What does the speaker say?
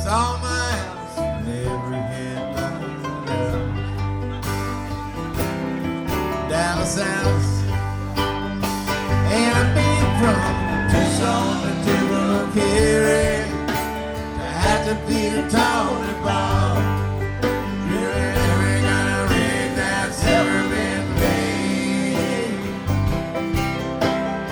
saw my house in every headline. Dallas house. And I've been from Tucson to Tucumcari to have to be